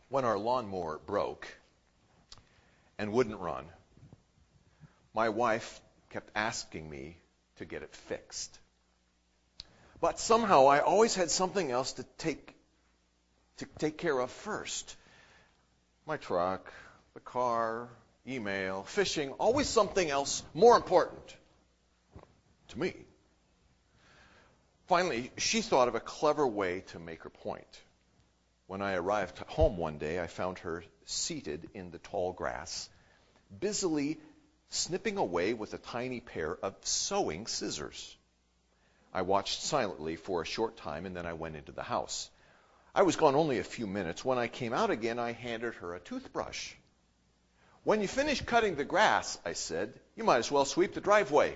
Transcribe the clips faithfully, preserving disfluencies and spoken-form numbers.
When our lawnmower broke and wouldn't run, my wife kept asking me to get it fixed. But somehow I always had something else to take to take care of first. My truck, the car, email, fishing, always something else more important to me. Finally, she thought of a clever way to make her point. When I arrived home one day, I found her seated in the tall grass, busily snipping away with a tiny pair of sewing scissors. I watched silently for a short time, and then I went into the house. I was gone only a few minutes. When I came out again, I handed her a toothbrush. "When you finish cutting the grass," I said, "you might as well sweep the driveway.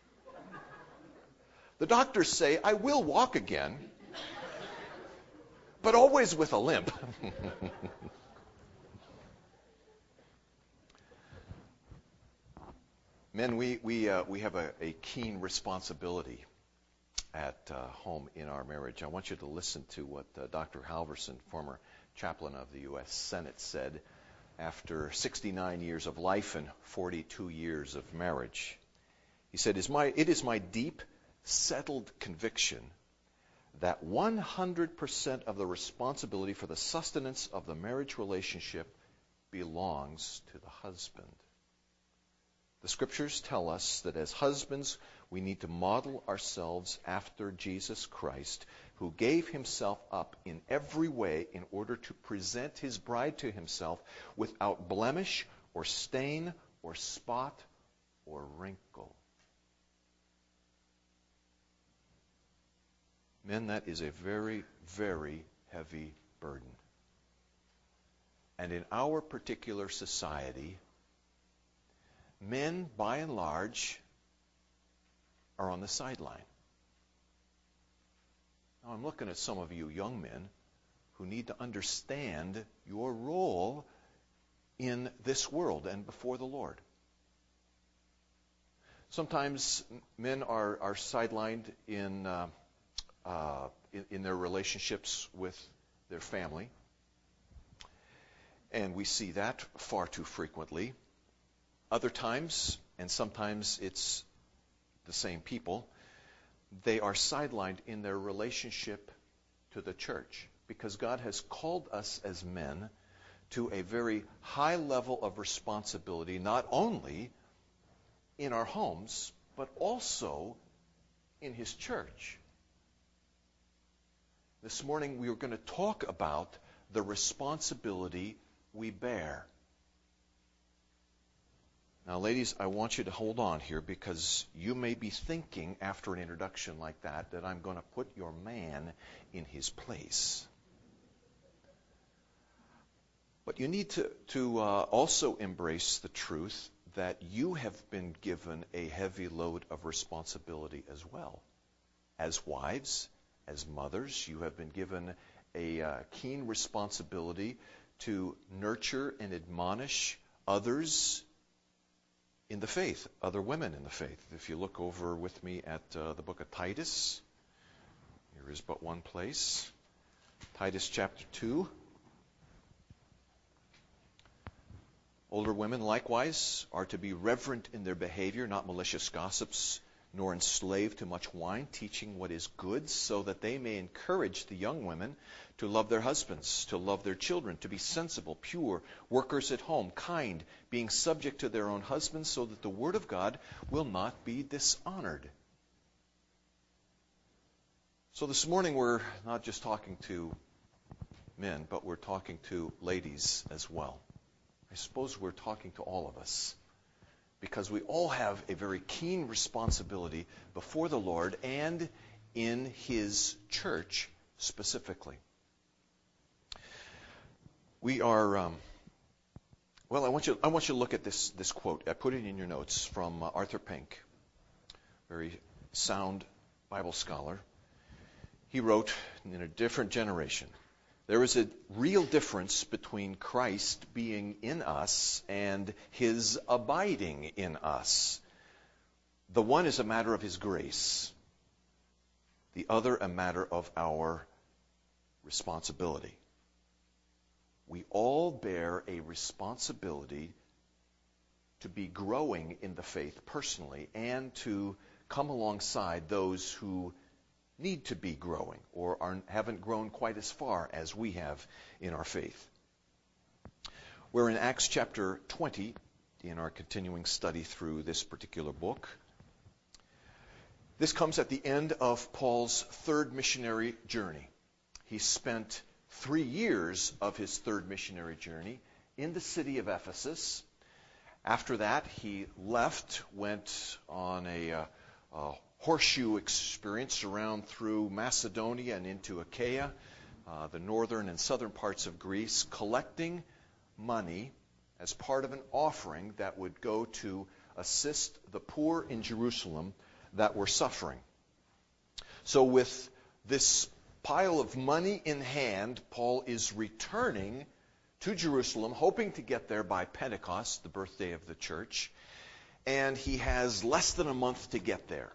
The doctors say I will walk again, but always with a limp." Men, we we uh, we have a, a keen responsibility at uh, home in our marriage. I want you to listen to what uh, Doctor Halverson, former chaplain of the U S Senate, said after sixty-nine years of life and forty-two years of marriage. He said, "Is my it is my deep, settled conviction that one hundred percent of the responsibility for the sustenance of the marriage relationship belongs to the husband." The scriptures tell us that as husbands, we need to model ourselves after Jesus Christ, who gave himself up in every way in order to present his bride to himself without blemish or stain or spot or wrinkle. Men, that is a very, very heavy burden. And in our particular society, men, by and large, are on the sideline. Now, I'm looking at some of you young men who need to understand your role in this world and before the Lord. Sometimes men are, are sidelined in, uh, uh, in, in their relationships with their family. And we see that far too frequently. Other times, and sometimes it's the same people, they are sidelined in their relationship to the church because God has called us as men to a very high level of responsibility, not only in our homes, but also in his church. This morning we are going to talk about the responsibility we bear. Now, ladies, I want you to hold on here because you may be thinking after an introduction like that that I'm going to put your man in his place. But you need to, to uh, also embrace the truth that you have been given a heavy load of responsibility as well. As wives, as mothers, you have been given a uh, keen responsibility to nurture and admonish others in the faith, other women in the faith. If you look over with me at uh, the book of Titus, here is but one place. Titus chapter two. Older women likewise are to be reverent in their behavior, not malicious gossips, nor enslaved to much wine, teaching what is good, so that they may encourage the young women to love their husbands, to love their children, to be sensible, pure, workers at home, kind, being subject to their own husbands, so that the word of God will not be dishonored. So this morning we're not just talking to men, but we're talking to ladies as well. I suppose we're talking to all of us, because we all have a very keen responsibility before the Lord and in his church specifically. We are, um, well, I want you I want you to look at this, this quote. I put it in your notes from uh, Arthur Pink, very sound Bible scholar. He wrote, in a different generation, there is a real difference between Christ being in us and his abiding in us. The one is a matter of his grace. The other a matter of our responsibility. we all bear a responsibility to be growing in the faith personally and to come alongside those who need to be growing or are, haven't grown quite as far as we have in our faith. We're in Acts chapter twenty in our continuing study through this particular book. This comes at the end of Paul's third missionary journey. He spent three years of his third missionary journey in the city of Ephesus. After that, he left, went on a, uh, a horseshoe experience around through Macedonia and into Achaia, uh, the northern and southern parts of Greece, collecting money as part of an offering that would go to assist the poor in Jerusalem that were suffering. So with this pile of money in hand, Paul is returning to Jerusalem, hoping to get there by Pentecost, the birthday of the church, and he has less than a month to get there.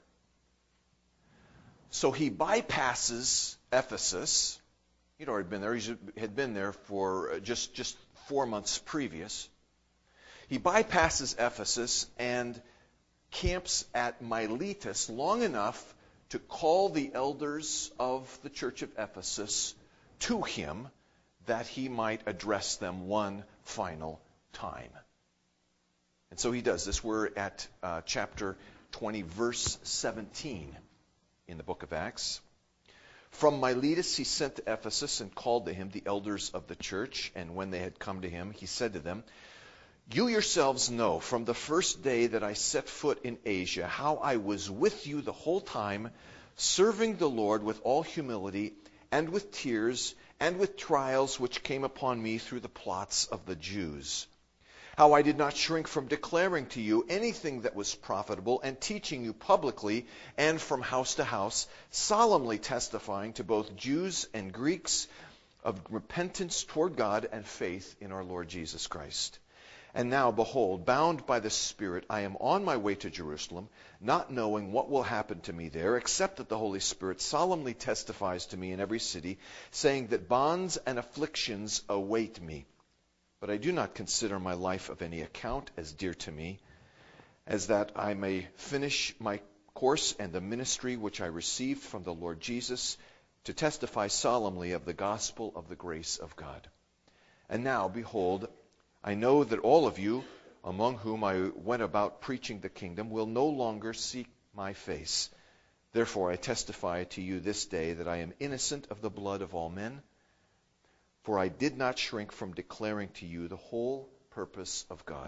So he bypasses Ephesus. He'd already been there. He had been there for just, just four months previous. He bypasses Ephesus and camps at Miletus long enough to call the elders of the church of Ephesus to him that he might address them one final time. And so he does this. We're at uh, chapter twenty, verse seventeen in the book of Acts. From Miletus he sent to Ephesus and called to him the elders of the church. And when they had come to him, he said to them, "You yourselves know from the first day that I set foot in Asia how I was with you the whole time, serving the Lord with all humility and with tears and with trials which came upon me through the plots of the Jews. How I did not shrink from declaring to you anything that was profitable and teaching you publicly and from house to house, solemnly testifying to both Jews and Greeks of repentance toward God and faith in our Lord Jesus Christ. And now, behold, bound by the Spirit, I am on my way to Jerusalem, not knowing what will happen to me there, except that the Holy Spirit solemnly testifies to me in every city, saying that bonds and afflictions await me. But I do not consider my life of any account as dear to me, as that I may finish my course and the ministry which I received from the Lord Jesus, to testify solemnly of the gospel of the grace of God. And now, behold, I know that all of you, among whom I went about preaching the kingdom, will no longer seek my face. Therefore I testify to you this day that I am innocent of the blood of all men, for I did not shrink from declaring to you the whole purpose of God.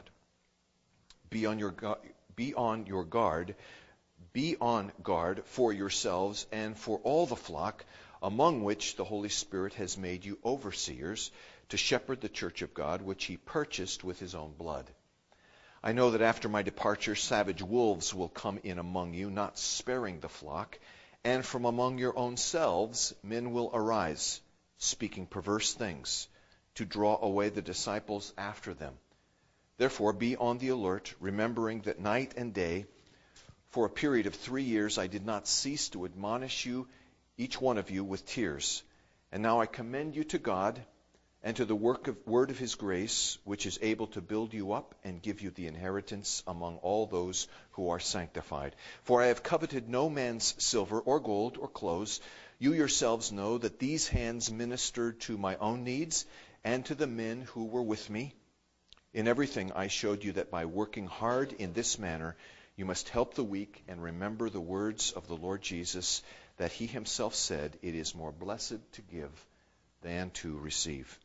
Be on your gu- be on your guard, be on guard for yourselves and for all the flock, among which the Holy Spirit has made you overseers, to shepherd the church of God, which he purchased with his own blood. I know that after my departure savage wolves will come in among you, not sparing the flock, and from among your own selves men will arise, speaking perverse things, to draw away the disciples after them. Therefore be on the alert, remembering that night and day, for a period of three years, I did not cease to admonish you, each one of you, with tears. And now I commend you to God, and to the work of, word of his grace, which is able to build you up and give you the inheritance among all those who are sanctified. For I have coveted no man's silver or gold or clothes. You yourselves know that these hands ministered to my own needs and to the men who were with me. In everything I showed you that by working hard in this manner, you must help the weak and remember the words of the Lord Jesus, that he himself said, "It is more blessed to give than to receive."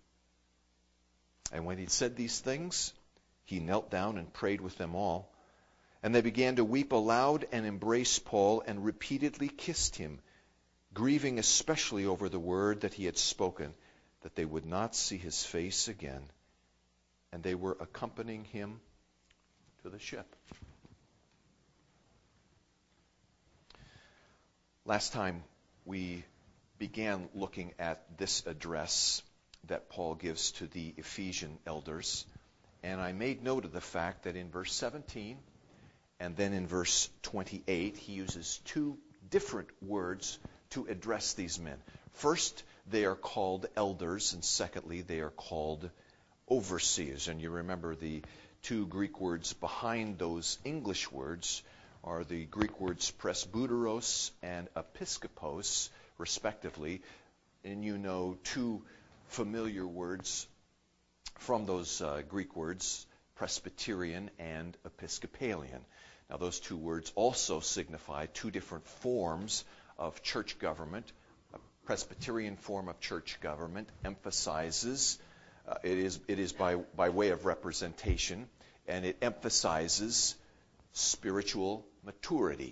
And when he'd said these things, he knelt down and prayed with them all. And they began to weep aloud and embrace Paul and repeatedly kissed him, grieving especially over the word that he had spoken, that they would not see his face again. And they were accompanying him to the ship. Last time we began looking at this address that Paul gives to the Ephesian elders, and I made note of the fact that in verse seventeen and then in verse twenty-eight he uses two different words to address these men. First, they are called elders, and secondly, they are called overseers. And you remember the two Greek words behind those English words are the Greek words presbyteros and episkopos, respectively. And you know two familiar words from those uh, Greek words, Presbyterian and Episcopalian. Now, those two words also signify two different forms of church government. A Presbyterian form of church government emphasizes, uh, it is it is by, by way of representation, and it emphasizes spiritual maturity.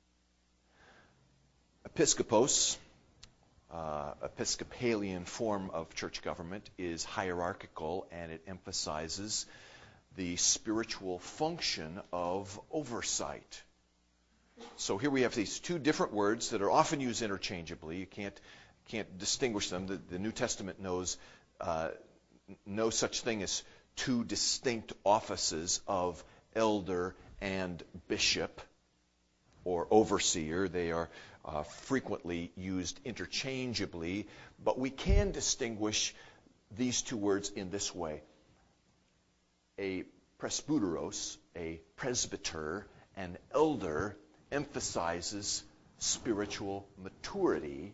Episkopos, uh, Episcopalian form of church government, is hierarchical, and it emphasizes the spiritual function of oversight. So here we have these two different words that are often used interchangeably. You can't can't distinguish them. The, the New Testament knows uh, no such thing as two distinct offices of elder and bishop or overseer. They are uh, frequently used interchangeably, but we can distinguish these two words in this way. A presbyteros, a presbyter, an elder, emphasizes spiritual maturity.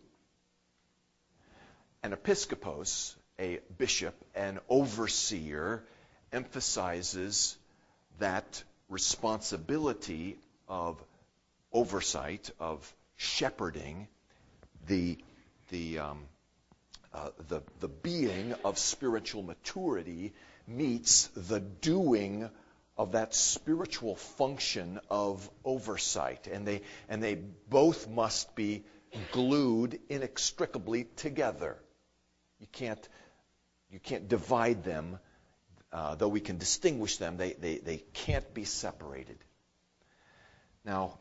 An episkopos, a bishop, an overseer, emphasizes that responsibility of oversight, of shepherding, the the um, uh, the the being of spiritual maturity meets the doing of that spiritual function of oversight, and they and they both must be glued inextricably together. You can't you can't divide them, uh, though we can distinguish them. They they they can't be separated. Now,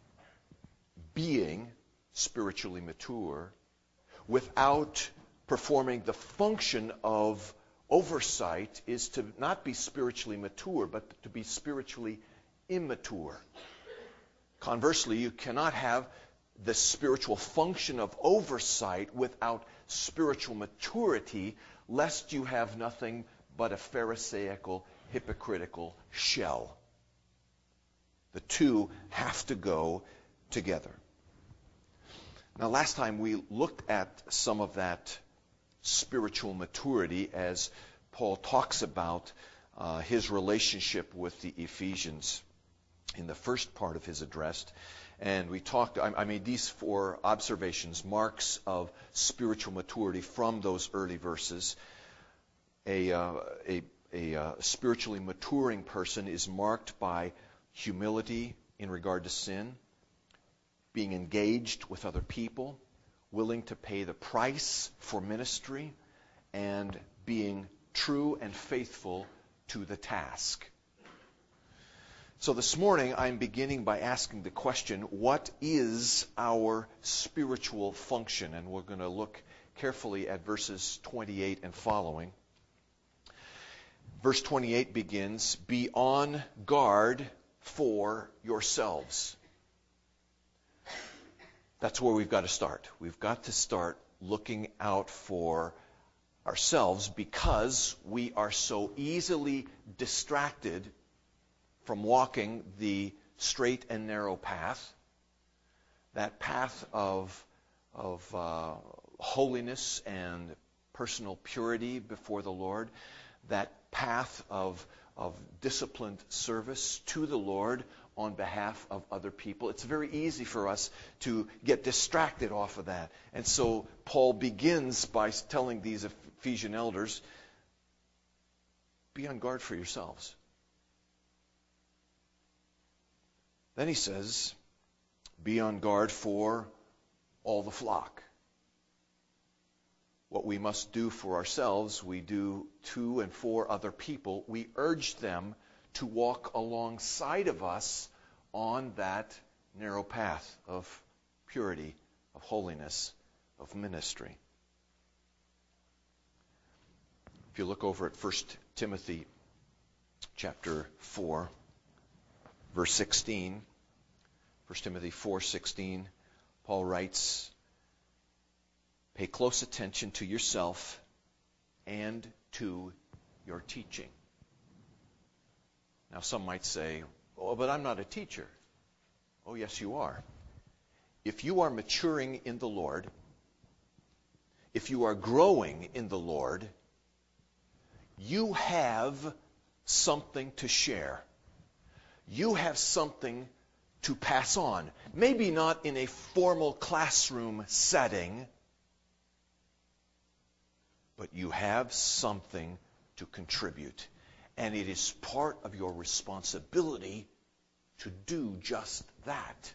being spiritually mature without performing the function of oversight is to not be spiritually mature, but to be spiritually immature. Conversely, you cannot have the spiritual function of oversight without spiritual maturity, lest you have nothing but a pharisaical, hypocritical shell. The two have to go together. Now, last time we looked at some of that spiritual maturity as Paul talks about uh, his relationship with the Ephesians in the first part of his address. And we talked, I, I made these four observations, marks of spiritual maturity from those early verses. A, uh, a, a uh, spiritually maturing person is marked by humility in regard to sin, being engaged with other people, willing to pay the price for ministry, and being true and faithful to the task. So this morning I'm beginning by asking the question, what is our spiritual function? And we're going to look carefully at verses twenty-eight and following. Verse twenty-eight begins, "Be on guard for yourselves." That's where we've got to start. We've got to start looking out for ourselves because we are so easily distracted from walking the straight and narrow path, that path of, of uh, holiness and personal purity before the Lord, that path of, of disciplined service to the Lord on behalf of other people. It's very easy for us to get distracted off of that. And so Paul begins by telling these Ephesian elders, be on guard for yourselves. Then he says, be on guard for all the flock. What we must do for ourselves, we do to and for other people. We urge them to walk alongside of us on that narrow path of purity, of holiness, of ministry. If you look over at First Timothy chapter four, verse sixteen, First Timothy four sixteen, Paul writes, Pay close attention to yourself and to your teaching. Now, some might say, oh, but I'm not a teacher. Oh, yes, you are. If you are maturing in the Lord, if you are growing in the Lord, you have something to share. You have something to pass on. Maybe not in a formal classroom setting, but you have something to contribute. And it is part of your responsibility to do just that.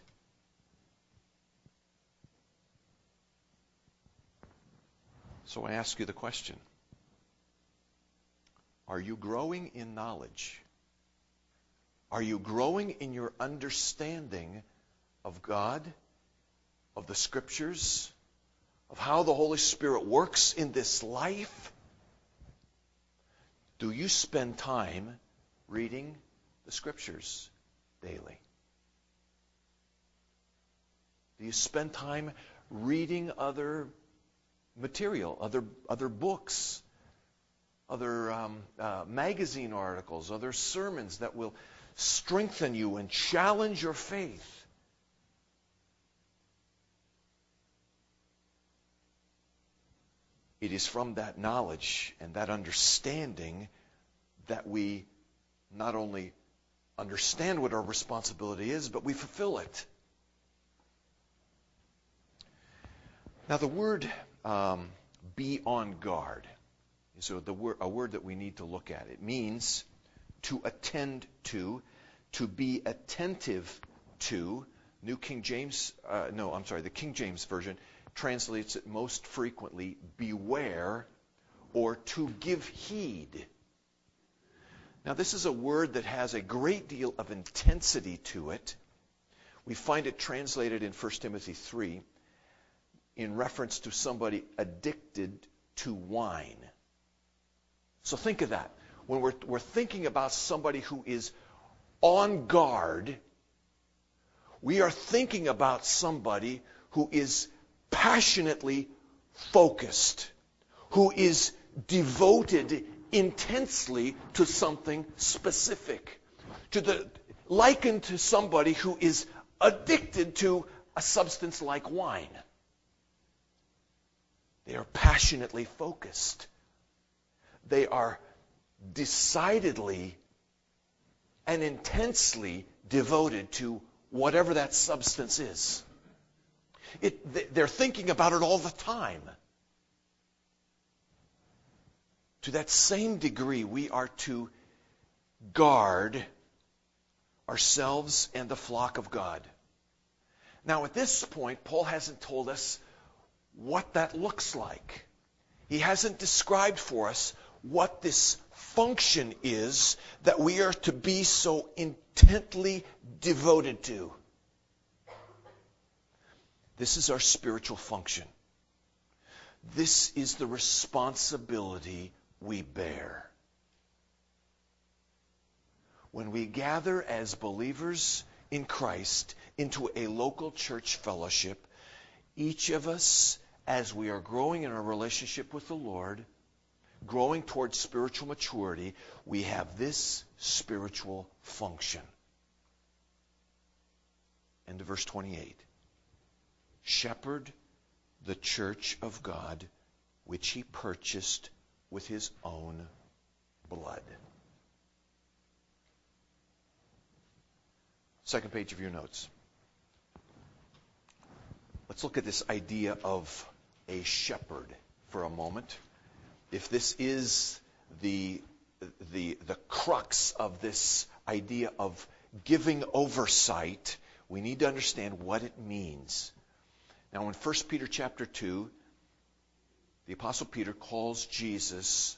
So I ask you the question, are you growing in knowledge? Are you growing in your understanding of God, of the Scriptures, of how the Holy Spirit works in this life? Do you spend time reading the Scriptures daily? Do you spend time reading other material, other other books, other um, uh, magazine articles, other sermons that will strengthen you and challenge your faith? It is from that knowledge and that understanding that we not only understand what our responsibility is, but we fulfill it. Now, the word um, be on guard is a, the word, a word that we need to look at. It means to attend to, to be attentive to. New King James, uh, no, I'm sorry, the King James Version translates it most frequently, beware, or to give heed. Now, this is a word that has a great deal of intensity to it. We find it translated in First Timothy three in reference to somebody addicted to wine. So think of that. When we're, we're thinking about somebody who is on guard, we are thinking about somebody who is passionately focused, who is devoted intensely to something specific, to the likened to somebody who is addicted to a substance like wine. They are passionately focused. They are decidedly and intensely devoted to whatever that substance is. It, they're thinking about it all the time. To that same degree, we are to guard ourselves and the flock of God. Now, at this point, Paul hasn't told us what that looks like. He hasn't described for us what this function is that we are to be so intently devoted to. This is our spiritual function. This is the responsibility we bear. When we gather as believers in Christ into a local church fellowship, each of us, as we are growing in our relationship with the Lord, growing towards spiritual maturity, we have this spiritual function. End of verse twenty-eight. Shepherd the church of God, which he purchased with his own blood. Second page of your notes. Let's look at this idea of a shepherd for a moment. If this is the, the, the crux of this idea of giving oversight, we need to understand what it means. Now, in First Peter chapter two, the Apostle Peter calls Jesus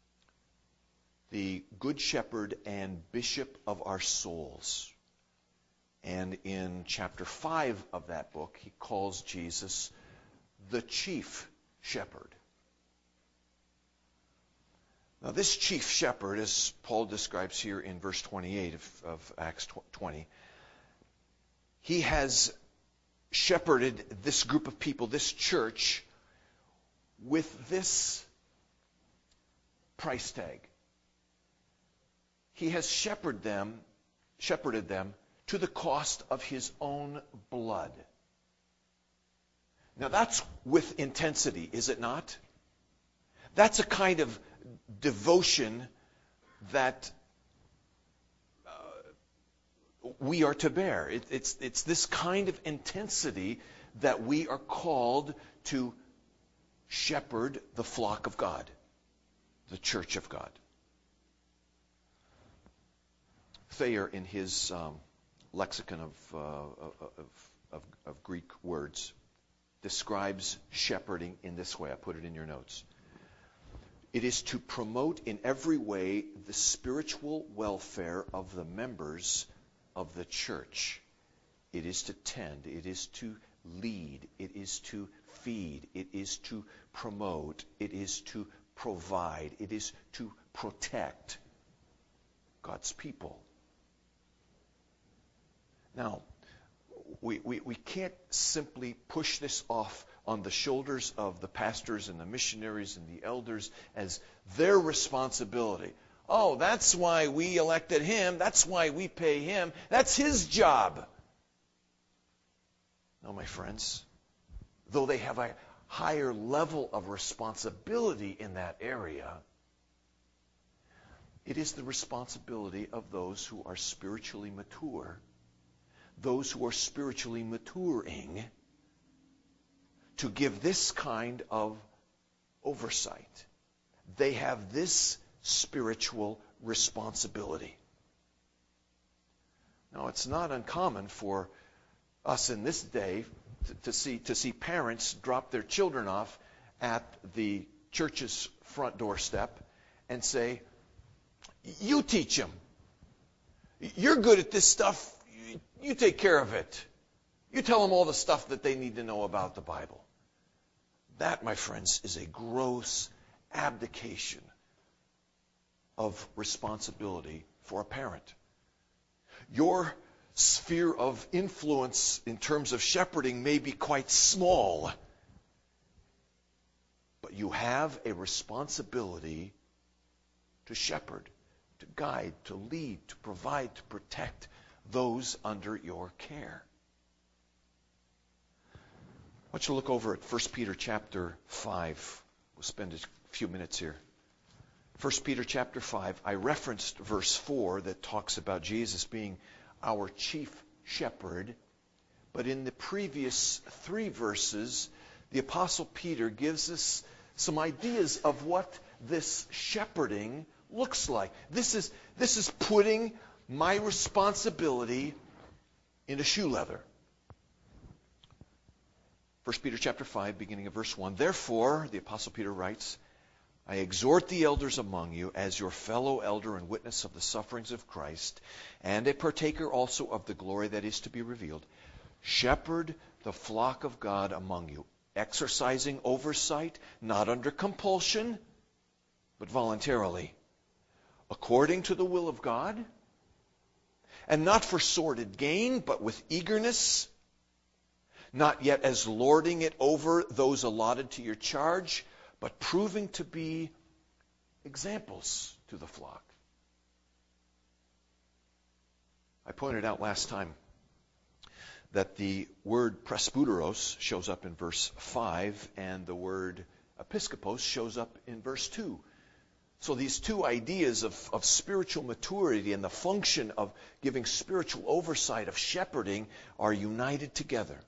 the Good Shepherd and Bishop of our souls. And in chapter five of that book, he calls Jesus the Chief Shepherd. Now, this Chief Shepherd, as Paul describes here in verse twenty-eight of, of Acts twenty, he has shepherded this group of people, this church, with this price tag. He has shepherded them, shepherded them to the cost of his own blood. Now that's with intensity, is it not? That's a kind of devotion that uh, we are to bear. It, it's, it's this kind of intensity that we are called to shepherd the flock of God, the church of God. Thayer, in his um, lexicon of, uh, of, of, of Greek words, describes shepherding in this way. I put it in your notes. It is to promote in every way the spiritual welfare of the members of the church. It is to tend. It is to lead. It is to feed. It is to promote. It is to provide. It is to protect God's people. Now, we, we, we can't simply push this off on the shoulders of the pastors and the missionaries and the elders as their responsibility. Oh, that's why we elected him. That's why we pay him. That's his job. No, my friends. Though they have a higher level of responsibility in that area, it is the responsibility of those who are spiritually mature, those who are spiritually maturing, to give this kind of oversight. They have this spiritual responsibility. Now, it's not uncommon for us in this day to, to see to see parents drop their children off at the church's front doorstep and say, "You teach them. You're good at this stuff. You take care of it. You tell them all the stuff that they need to know about the Bible." That, my friends, is a gross abdication of responsibility for a parent. Your sphere of influence in terms of shepherding may be quite small, but you have a responsibility to shepherd, to guide, to lead, to provide, to protect those under your care. I want you to look over at First Peter chapter five. We'll spend a few minutes here. First Peter chapter five. I referenced verse four that talks about Jesus being our chief shepherd. But in the previous three verses, the Apostle Peter gives us some ideas of what this shepherding looks like. This is, this is putting my responsibility into shoe leather. First Peter chapter five, beginning of verse one. Therefore, the Apostle Peter writes, I exhort the elders among you as your fellow elder and witness of the sufferings of Christ, and a partaker also of the glory that is to be revealed. Shepherd the flock of God among you, exercising oversight, not under compulsion, but voluntarily, according to the will of God, and not for sordid gain, but with eagerness, not yet as lording it over those allotted to your charge, but proving to be examples to the flock. I pointed out last time that the word presbyteros shows up in verse five, and the word episkopos shows up in verse two. So these two ideas of, of spiritual maturity and the function of giving spiritual oversight, of shepherding, are united together.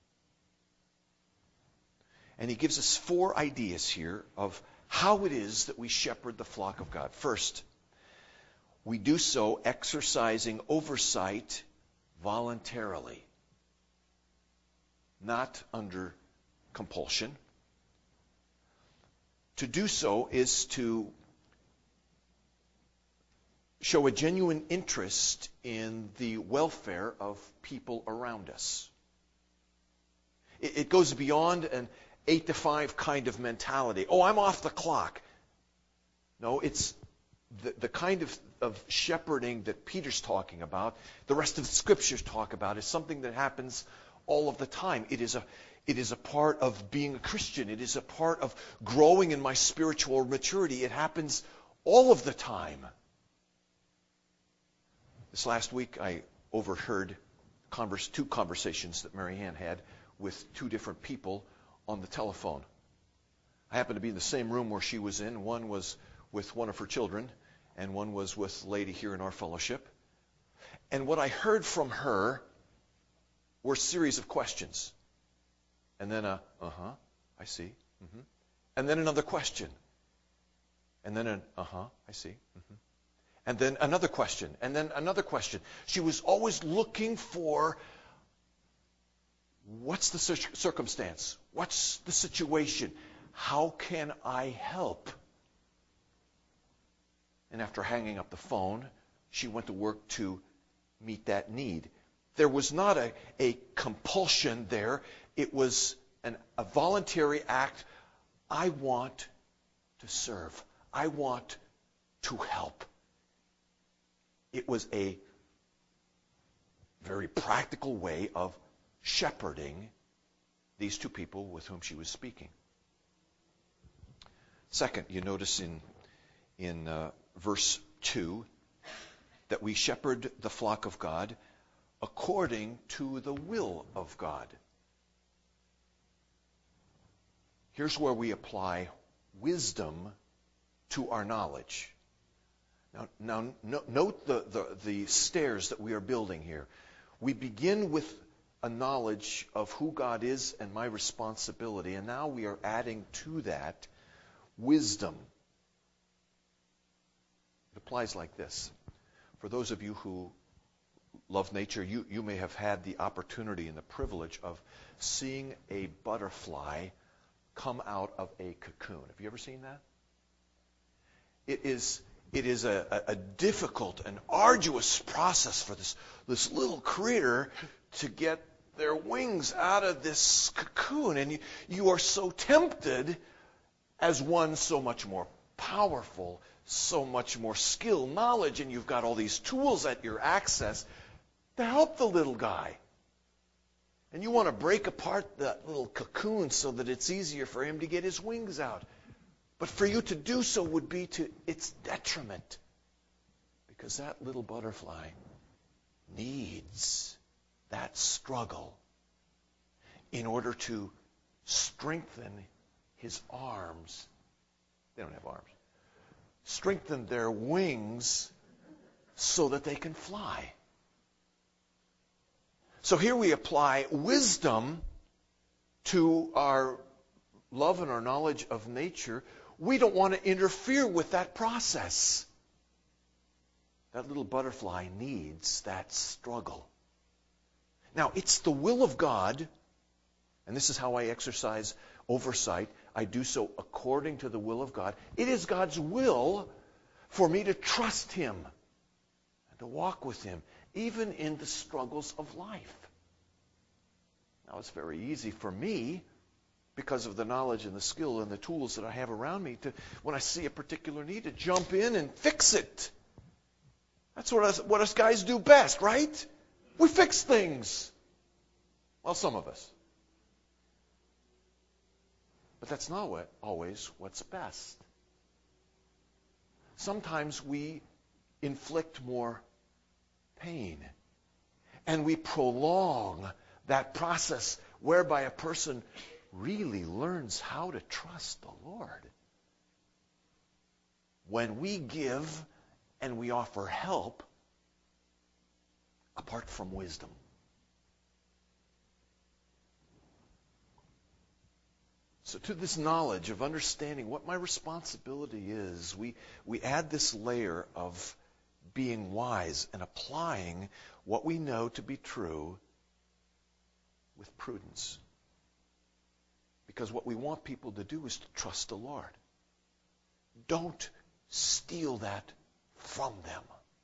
And he gives us four ideas here of how it is that we shepherd the flock of God. First, we do so exercising oversight voluntarily, not under compulsion. To do so is to show a genuine interest in the welfare of people around us. It, it goes beyond an eight to five kind of mentality. Oh, I'm off the clock. No, it's the, the kind of, of shepherding that Peter's talking about, the rest of the scriptures talk about, is something that happens all of the time. It is a, It is a part of being a Christian. It is a part of growing in my spiritual maturity. It happens all of the time. This last week, I overheard converse, two conversations that Mary Ann had with two different people on the telephone. I happened to be in the same room where she was in. One was with one of her children, and one was with a lady here in our fellowship. And what I heard from her were a series of questions. And then a, uh-huh, I see. Mm-hmm. And then another question. And then an, uh-huh, I see. Mm-hmm. And then another question. And then another question. She was always looking for, what's the circumstance? What's the situation? How can I help? And after hanging up the phone, she went to work to meet that need. There was not a, a compulsion there. It was an, a voluntary act. I want to serve. I want to help. It was a very practical way of shepherding these two people with whom she was speaking. Second, you notice in, in uh, verse two that we shepherd the flock of God according to the will of God. Here's where we apply wisdom to our knowledge. Now, now no, note the, the, the stairs that we are building here. We begin with a knowledge of who God is and my responsibility, and now we are adding to that wisdom. It applies like this. For those of you who love nature, you, you may have had the opportunity and the privilege of seeing a butterfly come out of a cocoon. Have you ever seen that? It is, it is a, a, a difficult and arduous process for this, this little critter to get their wings out of this cocoon. And you, you are so tempted, as one so much more powerful, so much more skill, knowledge, and you've got all these tools at your access to help the little guy. And you want to break apart that little cocoon so that it's easier for him to get his wings out. But for you to do so would be to its detriment. Because that little butterfly needs that struggle in order to strengthen his arms. They don't have arms. Strengthen their wings so that they can fly. So here we apply wisdom to our love and our knowledge of nature. We don't want to interfere with that process. That little butterfly needs that struggle. Now, it's the will of God, and this is how I exercise oversight. I do so according to the will of God. It is God's will for me to trust Him and to walk with Him, even in the struggles of life. Now, it's very easy for me, because of the knowledge and the skill and the tools that I have around me, to, when I see a particular need, to jump in and fix it. That's what us, what us guys do best, right? We fix things. Well, some of us. But that's not what, always what's best. Sometimes we inflict more pain, and we prolong that process whereby a person really learns how to trust the Lord. When we give and we offer help apart from wisdom. So to this knowledge of understanding what my responsibility is, we, we add this layer of being wise and applying what we know to be true with prudence. Because what we want people to do is to trust the Lord. Don't steal that from them.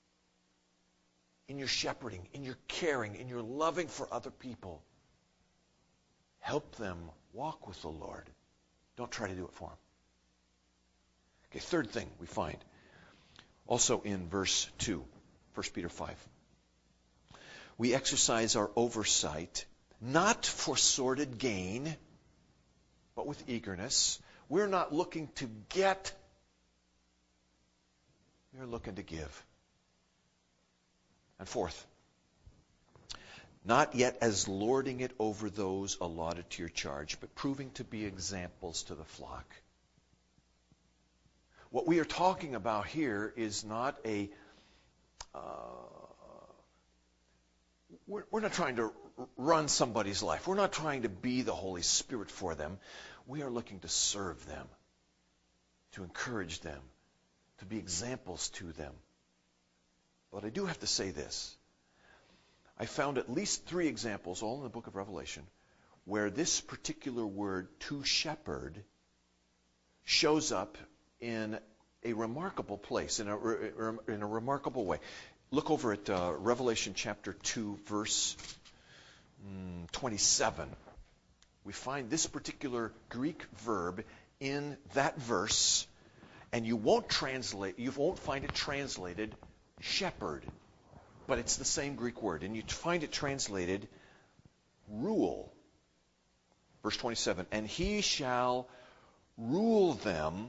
In your shepherding, in your caring, in your loving for other people, help them walk with the Lord. Don't try to do it for them. Okay, third thing we find, also in verse two, First Peter five. We exercise our oversight not for sordid gain, but with eagerness. We're not looking to get, we're looking to give. And fourth, not yet as lording it over those allotted to your charge, but proving to be examples to the flock. What we are talking about here is not a, uh, we're, we're not trying to run somebody's life. We're not trying to be the Holy Spirit for them. We are looking to serve them, to encourage them, to be examples to them. But I do have to say this. I found at least three examples, all in the book of Revelation, where this particular word, to shepherd, shows up in a remarkable place, in a, in a remarkable way. Look over at uh, Revelation chapter two, verse mm, twenty-seven. We find this particular Greek verb in that verse, and you won't translate, you won't find it translated shepherd, but it's the same Greek word, and you find it translated rule. Verse twenty-seven, and he shall rule them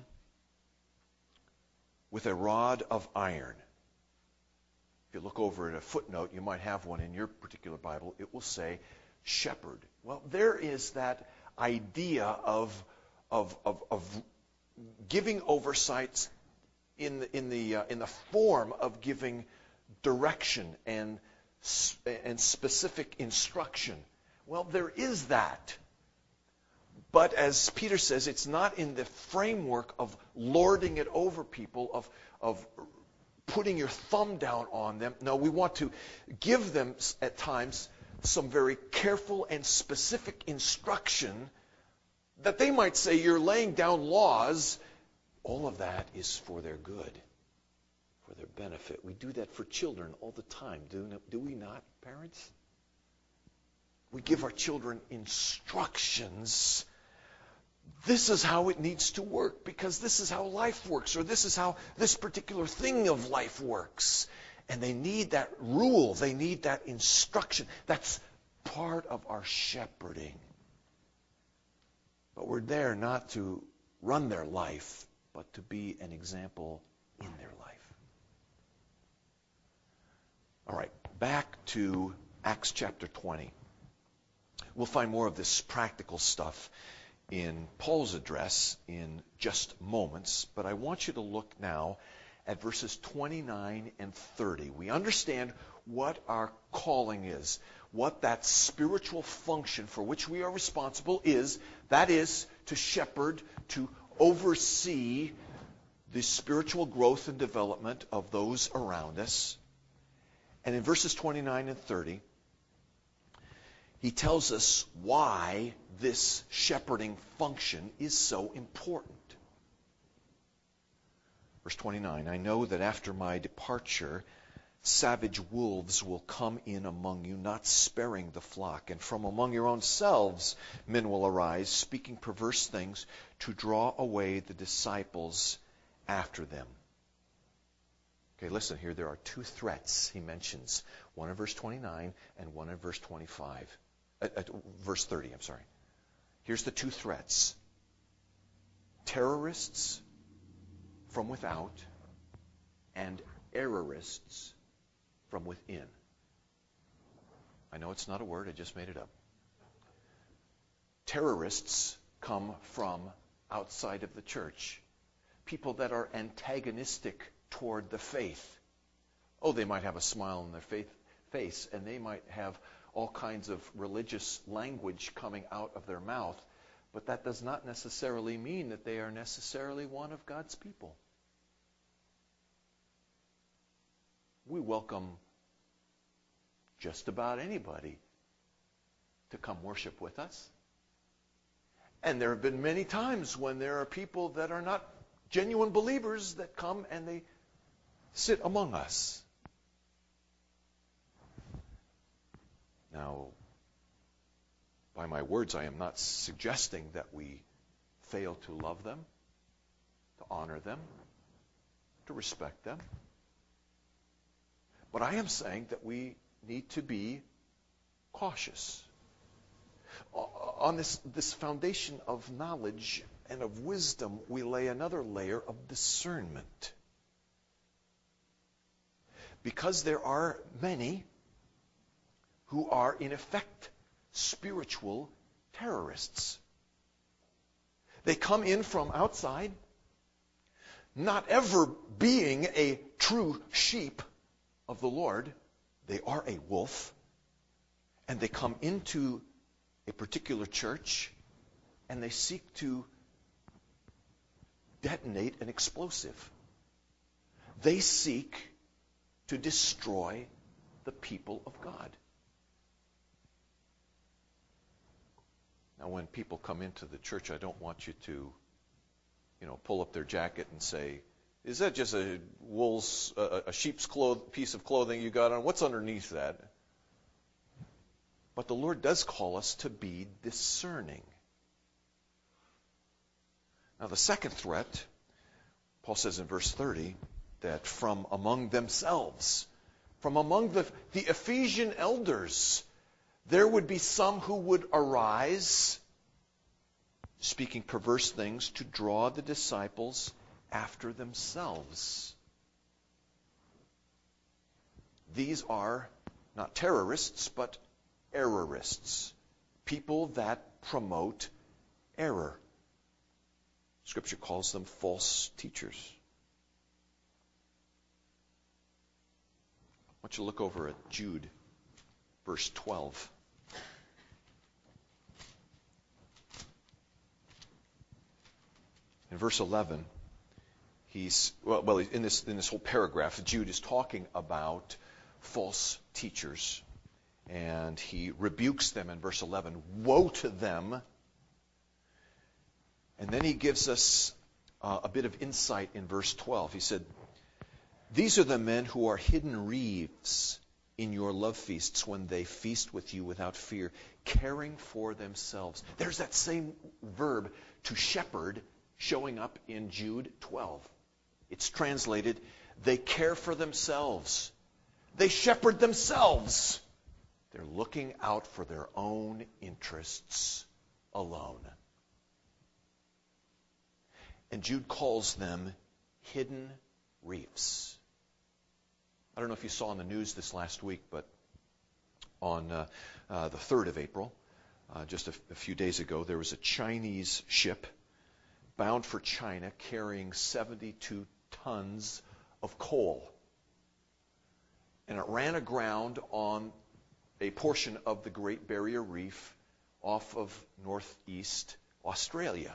with a rod of iron. If you look over at a footnote, you might have one in your particular Bible, it will say shepherd. Well, there is that idea of, of, of, of giving oversights in the, in the, uh, in the form of giving direction and, and specific instruction. Well, there is that. But as Peter says, it's not in the framework of lording it over people, of, of putting your thumb down on them. No, we want to give them at times some very careful and specific instruction that they might say you're laying down laws. All of that is for their good, for their benefit. We do that for children all the time, do, do we not, parents? We give our children instructions. This is how it needs to work, because this is how life works, or this is how this particular thing of life works. And they need that rule. They need that instruction. That's part of our shepherding. But we're there not to run their life, but to be an example in their life. All right, back to Acts chapter twenty. We'll find more of this practical stuff in Paul's address in just moments, but I want you to look now at verses twenty-nine and thirty. We understand what our calling is, what that spiritual function for which we are responsible is. That is to shepherd, to oversee the spiritual growth and development of those around us. And in verses twenty-nine and thirty, he tells us why this shepherding function is so important. Verse twenty-nine, I know that after my departure, savage wolves will come in among you, not sparing the flock. And from among your own selves men will arise, speaking perverse things, to draw away the disciples after them. Okay, listen here. There are two threats he mentions. One in verse twenty-nine and one in verse twenty-five. Uh, uh, verse thirty, I'm sorry. Here's the two threats. Terrorists from without and errorists from within. I know it's not a word, I just made it up. Terrorists come from outside of the church. People that are antagonistic toward the faith. Oh, they might have a smile on their faith, face, and they might have all kinds of religious language coming out of their mouth, but that does not necessarily mean that they are necessarily one of God's people. We welcome just about anybody to come worship with us. And there have been many times when there are people that are not genuine believers that come and they sit among us. Now, by my words, I am not suggesting that we fail to love them, to honor them, to respect them. But I am saying that we need to be cautious On this, this foundation of knowledge and of wisdom, we lay another layer of discernment. Because there are many who are, in effect, spiritual terrorists. They come in from outside, not ever being a true sheep of the Lord. They are a wolf, and they come into a particular church, and they seek to detonate an explosive. They seek to destroy the people of God. Now, when people come into the church, I don't want you to, you know, pull up their jacket and say, "Is that just a wool's, a, a sheep's cloth, piece of clothing you got on? What's underneath that?" But the Lord does call us to be discerning. Now, the second threat, Paul says in verse thirty, that from among themselves, from among the, the Ephesian elders, there would be some who would arise, speaking perverse things, to draw the disciples after themselves. These are not terrorists, but errorists, people that promote error. Scripture calls them false teachers. I want you to look over at Jude, verse twelve. In verse eleven, he's well, well in this in this whole paragraph, Jude is talking about false teachers, and he rebukes them in verse eleven. Woe to them! And then he gives us uh, a bit of insight in verse twelve. He said, "These are the men who are hidden reeds in your love feasts when they feast with you without fear, caring for themselves." There's that same verb, to shepherd, showing up in Jude twelve. It's translated, they care for themselves. They shepherd themselves. They're looking out for their own interests alone. And Jude calls them hidden reefs. I don't know if you saw in the news this last week, but on uh, uh, the third of April, uh, just a, f- a few days ago, there was a Chinese ship bound for China carrying seventy-two tons of coal. And it ran aground on a portion of the Great Barrier Reef off of northeast Australia.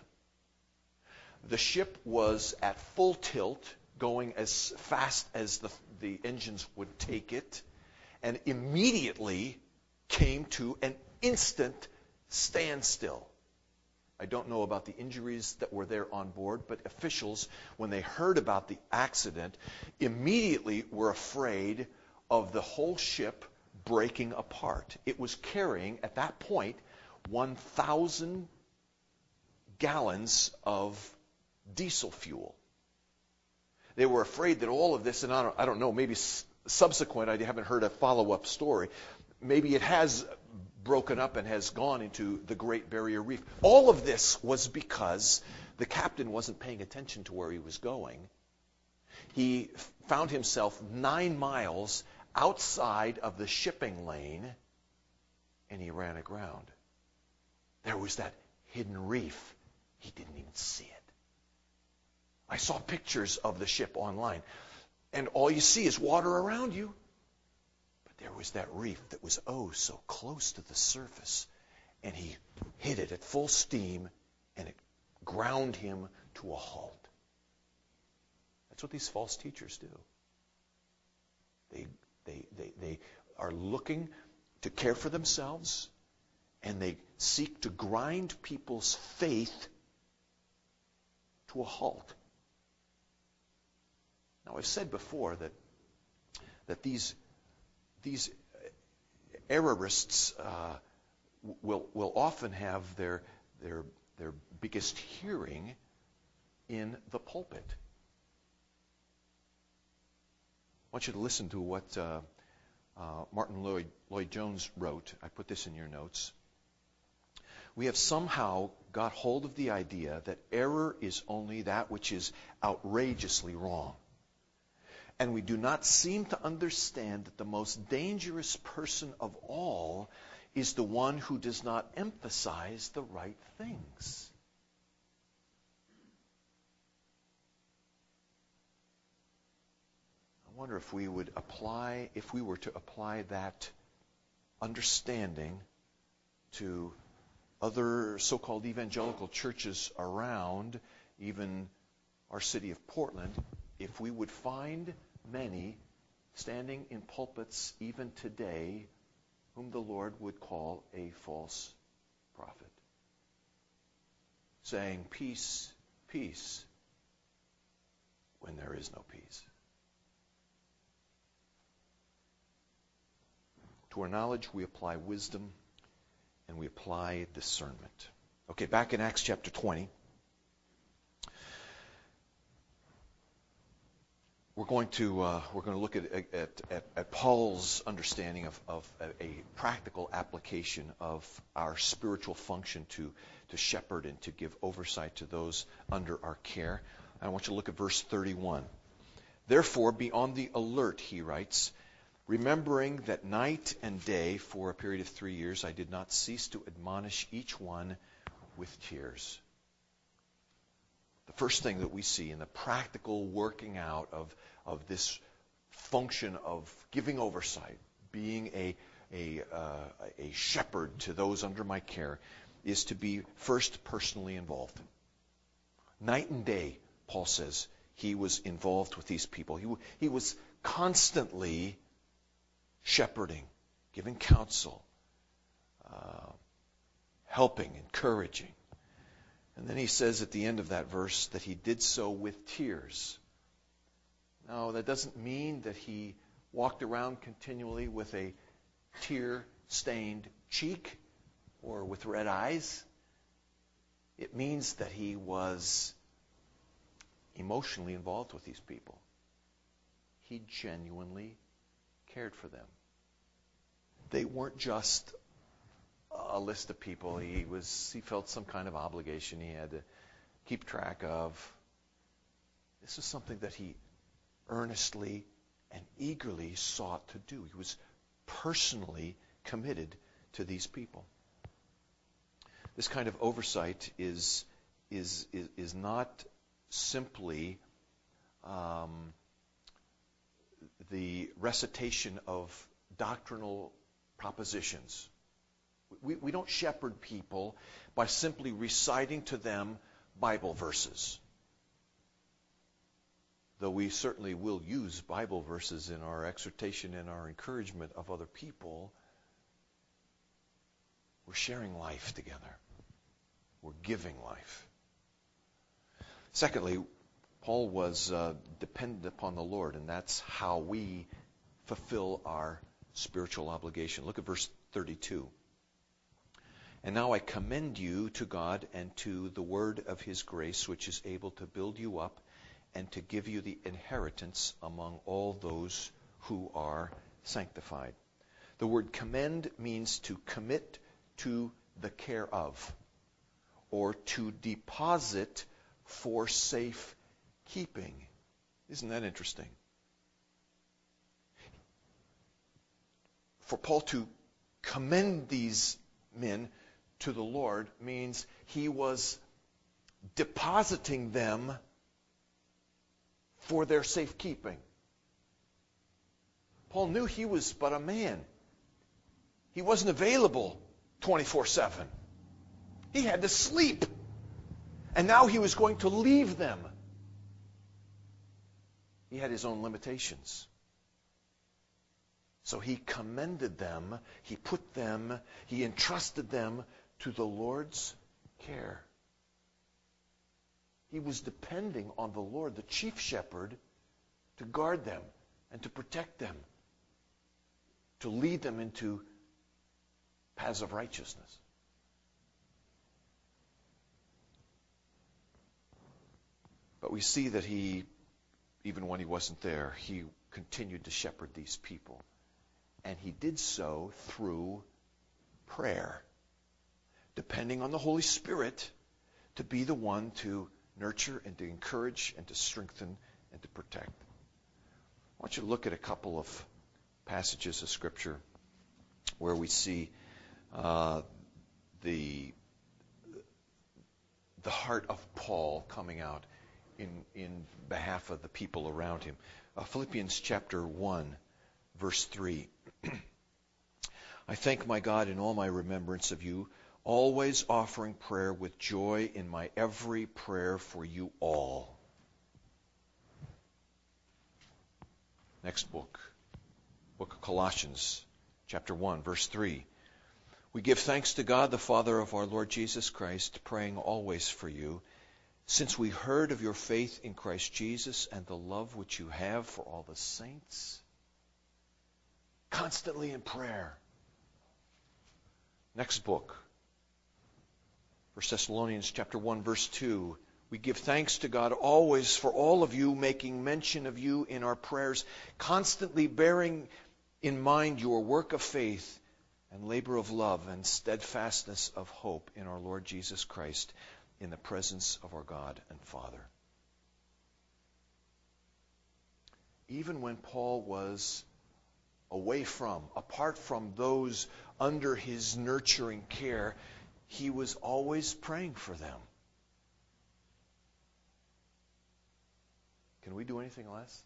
The ship was at full tilt, going as fast as the, the engines would take it, and immediately came to an instant standstill. I don't know about the injuries that were there on board, but officials, when they heard about the accident, immediately were afraid of the whole ship breaking apart. It was carrying, at that point, one thousand gallons of diesel fuel. They were afraid that all of this, and I don't, I don't know, maybe s- subsequent, I haven't heard a follow-up story, maybe it has broken up and has gone into the Great Barrier Reef. All of this was because the captain wasn't paying attention to where he was going. He f- found himself nine miles outside of the shipping lane, and he ran aground. There was that hidden reef. He didn't even see it. I saw pictures of the ship online, and all you see is water around you. But there was that reef that was oh so close to the surface, and he hit it at full steam, and it ground him to a halt. That's what these false teachers do. They, they, they, they are looking to care for themselves, and they seek to grind people's faith to a halt. Now, I've said before that that these these errorists uh, will will often have their their their biggest hearing in the pulpit. I want you to listen to what uh, uh, Martin Lloyd Lloyd Jones wrote. I put this in your notes. We have somehow got hold of the idea that error is only that which is outrageously wrong. And we do not seem to understand that the most dangerous person of all is the one who does not emphasize the right things. I wonder if we would apply, if we were to apply that understanding to other so-called evangelical churches around, even our city of Portland, if we would find many standing in pulpits even today whom the Lord would call a false prophet, saying, peace, peace, when there is no peace. To our knowledge, we apply wisdom and we apply discernment. Okay, back in Acts chapter twenty. We're going to uh, we're going to look at at, at, at Paul's understanding of, of a, a practical application of our spiritual function to to shepherd and to give oversight to those under our care. I want you to look at verse thirty-one. Therefore, be on the alert, he writes, remembering that night and day for a period of three years I did not cease to admonish each one with tears. The first thing that we see in the practical working out of, of this function of giving oversight, being a, a, uh, a shepherd to those under my care, is to be first personally involved. Night and day, Paul says, he was involved with these people. He, he was constantly shepherding, giving counsel, uh, helping, encouraging. And then he says at the end of that verse that he did so with tears. Now, that doesn't mean that he walked around continually with a tear-stained cheek or with red eyes. It means that he was emotionally involved with these people. He genuinely cared for them. They weren't just a list of people he was he felt some kind of obligation he had to keep track of. This is something that he earnestly and eagerly sought to do. He was personally committed to these people. This kind of oversight is is is, is not simply um, the recitation of doctrinal propositions. We, we don't shepherd people by simply reciting to them Bible verses. Though we certainly will use Bible verses in our exhortation and our encouragement of other people, we're sharing life together. We're giving life. Secondly, Paul was uh, dependent upon the Lord, and that's how we fulfill our spiritual obligation. Look at verse thirty-two. And now I commend you to God and to the word of his grace, which is able to build you up and to give you the inheritance among all those who are sanctified. The word commend means to commit to the care of, or to deposit for safe keeping. Isn't that interesting? For Paul to commend these men to the Lord means he was depositing them for their safekeeping. Paul knew he was but a man. He wasn't available twenty-four seven. He had to sleep. And now he was going to leave them. He had his own limitations. So he commended them, he put them, he entrusted them to the Lord's care. He was depending on the Lord, the chief shepherd, to guard them and to protect them, to lead them into paths of righteousness. But we see that he, even when he wasn't there, he continued to shepherd these people. And he did so through prayer. depending on the Holy Spirit to be the one to nurture and to encourage and to strengthen and to protect. I want you to look at a couple of passages of Scripture where we see uh, the the heart of Paul coming out in in behalf of the people around him. Uh, Philippians chapter one, verse three. I thank my God in all my remembrance of you, always offering prayer with joy in my every prayer for you all. Next book, book of Colossians, chapter one, verse three. We give thanks to God, the Father of our Lord Jesus Christ, praying always for you, since we heard of your faith in Christ Jesus and the love which you have for all the saints. Constantly in prayer. Next book, First Thessalonians chapter one, verse two. We give thanks to God always for all of you, making mention of you in our prayers, constantly bearing in mind your work of faith and labor of love and steadfastness of hope in our Lord Jesus Christ, in the presence of our God and Father. Even when Paul was away from, apart from those under his nurturing care, he was always praying for them. Can we do anything less?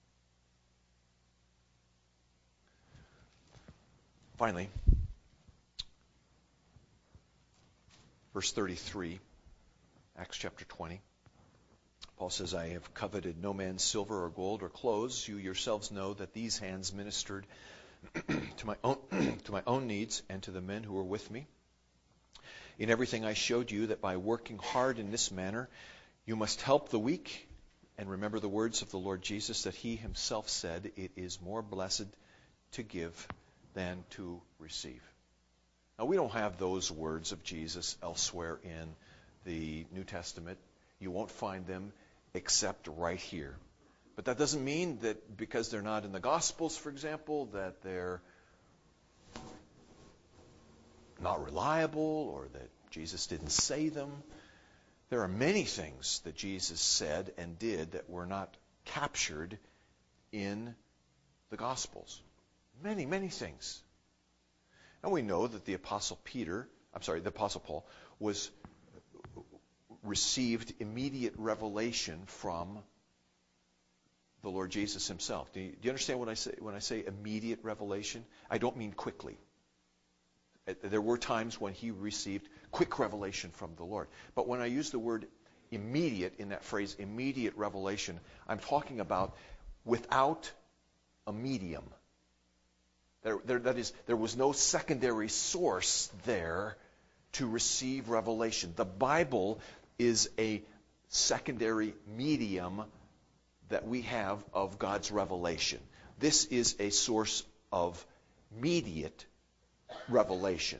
Finally, verse thirty-three, Acts chapter twenty. Paul says, I have coveted no man's silver or gold or clothes. You yourselves know that these hands ministered to my own to my own needs and to the men who were with me. In everything I showed you that by working hard in this manner, you must help the weak. And remember the words of the Lord Jesus, that he himself said, it is more blessed to give than to receive. Now, we don't have those words of Jesus elsewhere in the New Testament. You won't find them except right here. But that doesn't mean that because they're not in the Gospels, for example, that they're not reliable or that Jesus didn't say them. There are many things that Jesus said and did that were not captured in the Gospels. Many, many things. And we know that the Apostle Peter, I'm sorry, the Apostle Paul, was received immediate revelation from the Lord Jesus himself. Do you, do you understand what I say when I say immediate revelation? I don't mean quickly. There were times when he received quick revelation from the Lord. But when I use the word immediate in that phrase, immediate revelation, I'm talking about without a medium. There, there, that is, there was no secondary source there to receive revelation. The Bible is a secondary medium that we have of God's revelation. This is a source of immediate revelation.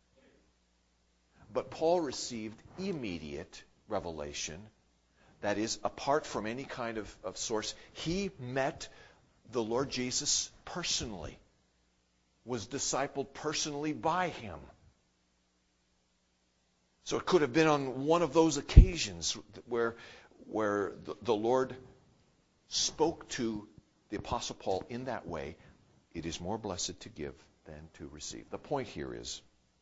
But Paul received immediate revelation, that is, apart from any kind of, of source. He met the Lord Jesus personally, was discipled personally by him. So it could have been on one of those occasions where, where the, the Lord spoke to the Apostle Paul in that way. It is more blessed to give than to receive. The point here is,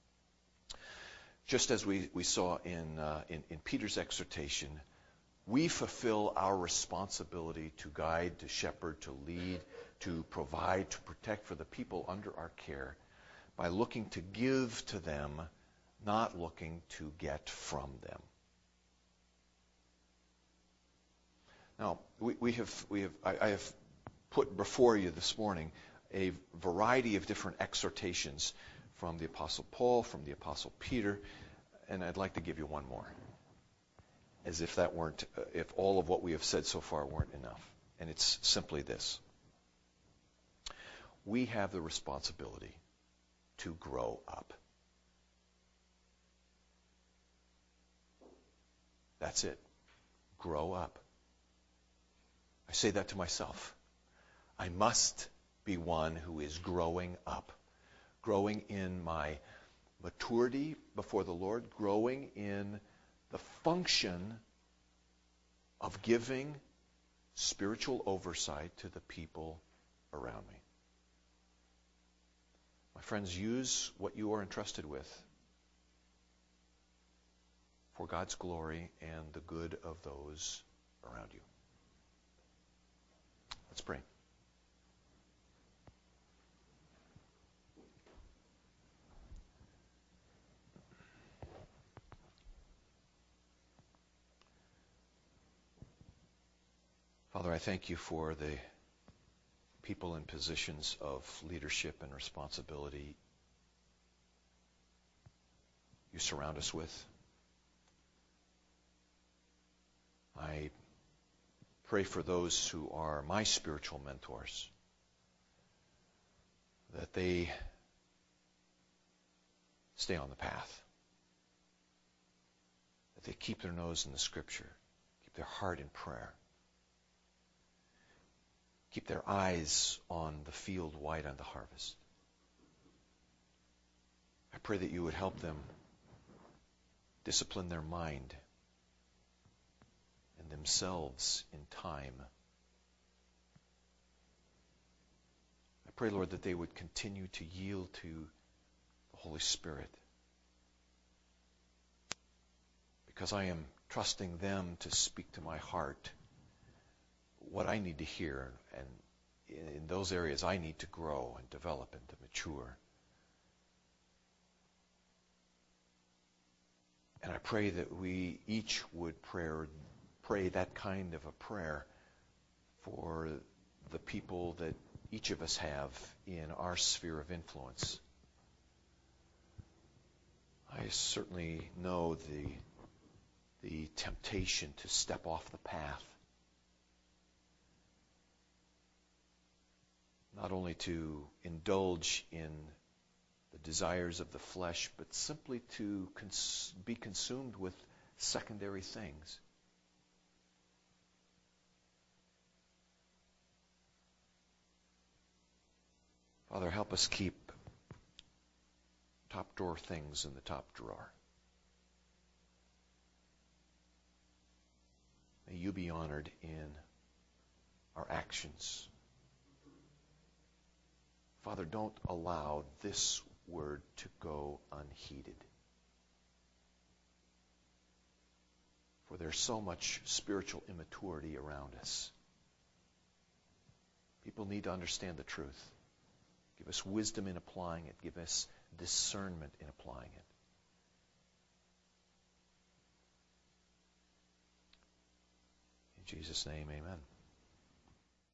just as we, we saw in, uh, in, in Peter's exhortation, we fulfill our responsibility to guide, to shepherd, to lead, to provide, to protect for the people under our care by looking to give to them, not looking to get from them. Now, we, we have, we have I, I have put before you this morning a variety of different exhortations from the Apostle Paul, from the Apostle Peter, and I'd like to give you one more, as if that weren't, uh, if all of what we have said so far weren't enough. And it's simply this. We have the responsibility to grow up. That's it. Grow up. I say that to myself. I must be one who is growing up, growing in my maturity before the Lord, growing in the function of giving spiritual oversight to the people around me. My friends, use what you are entrusted with for God's glory and the good of those around you. Let's pray. Father, I thank you for the people in positions of leadership and responsibility you surround us with. I pray for those who are my spiritual mentors, that they stay on the path, that they keep their nose in the Scripture, keep their heart in prayer, keep their eyes on the field white on the harvest. I pray that you would help them discipline their mind and themselves in time. I pray, Lord, that they would continue to yield to the Holy Spirit, because I am trusting them to speak to my heart what I need to hear, and in those areas I need to grow and develop and to mature. And I pray that we each would pray, pray that kind of a prayer for the people that each of us have in our sphere of influence. I certainly know the, the temptation to step off the path, not only to indulge in the desires of the flesh, but simply to cons- be consumed with secondary things. Father, help us keep top drawer things in the top drawer. May you be honored in our actions. Father, don't allow this word to go unheeded. For there's so much spiritual immaturity around us. People need to understand the truth. Give us wisdom in applying it. Give us discernment in applying it. In Jesus' name, amen.